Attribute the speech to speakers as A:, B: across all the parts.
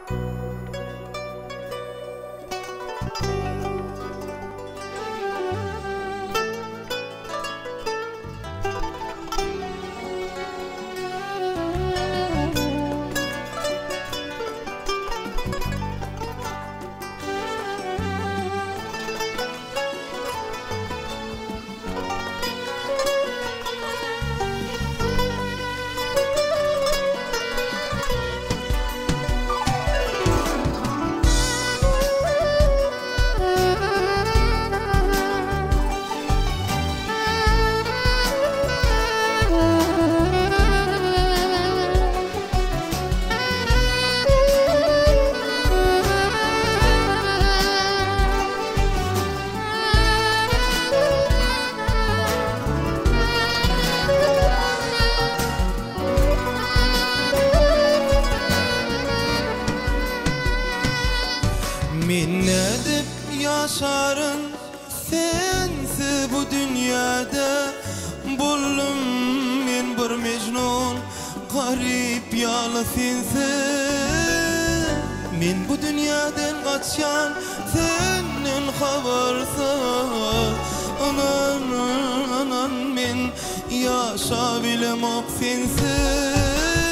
A: Minnedip yaşarın sensi bu dünyada. Buldum men bir mecnun garip yalı sensi. Men bu dünyadan kaçan senin habersiz. Anan men yaşa bilemok sensiz.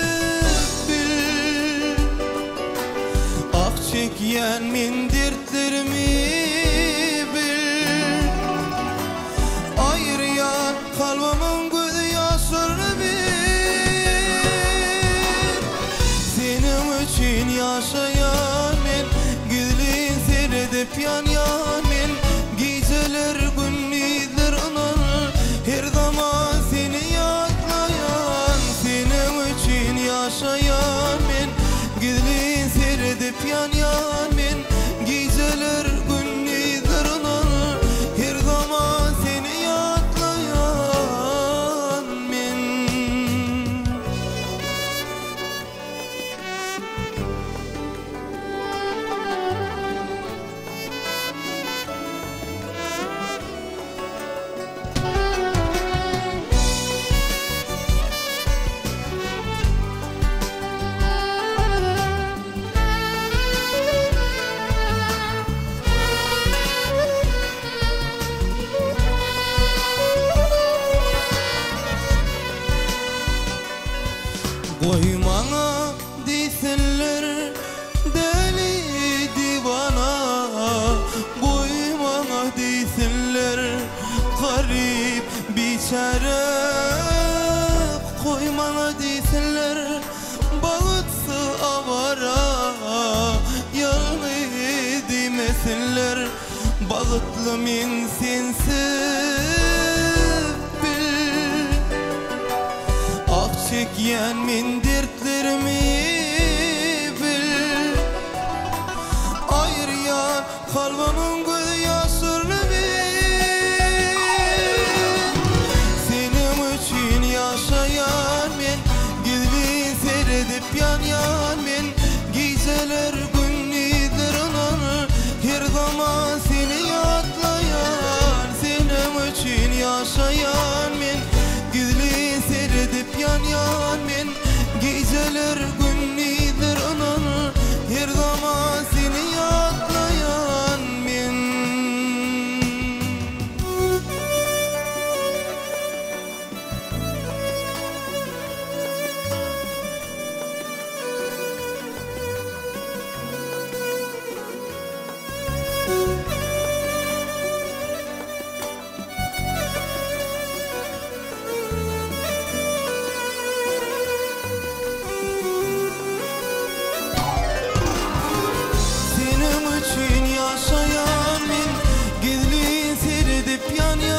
A: Çekyen min dertlerimi bil. Ayıryan kalbimın gözü yaşlarını bil. Senin için yaşayan men, gizlin seyredip yan men. Geceler gündüzler anan, her zaman seni yatlayan. Senin için yaşayan men, gizlin seyredip yan men. Geceler gündüzler anan, her zaman seni yatlayan men. Koymana desinler deli divana. Koymana desinler garip biçare. Koymana desinler balıtsı avara. Yalı demesinler balıtlı men sensiz. Çekyen min dertlerimi bil. Ayıryan kalbimın gözü yaşlarını bil. Senin için yaşayan men, gizlin seyredip yan men. Geceler gündüzler anan, her zaman seni yatlayan. Senin için yaşayan men, gizlin seyredip yan men. Geceler gündüzler anan, her zaman seni yatlayan men. Yaşayan men, gizlin seyredip yan